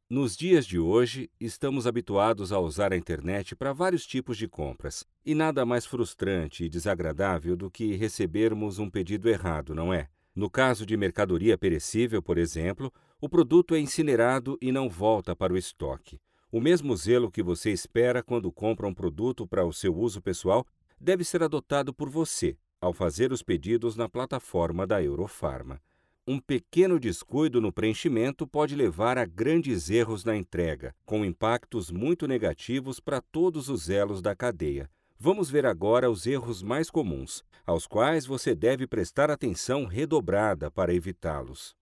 Nos dias de hoje, estamos habituados a usar a internet para vários tipos de compras. E nada mais frustrante e desagradável do que recebermos um pedido errado, não é? No caso de mercadoria perecível, por exemplo, o produto é incinerado e não volta para o estoque. O mesmo zelo que você espera quando compra um produto para o seu uso pessoal deve ser adotado por você ao fazer os pedidos na plataforma da Eurofarma. Um pequeno descuido no preenchimento pode levar a grandes erros na entrega, com impactos muito negativos para todos os elos da cadeia. Vamos ver agora os erros mais comuns, aos quais você deve prestar atenção redobrada para evitá-los.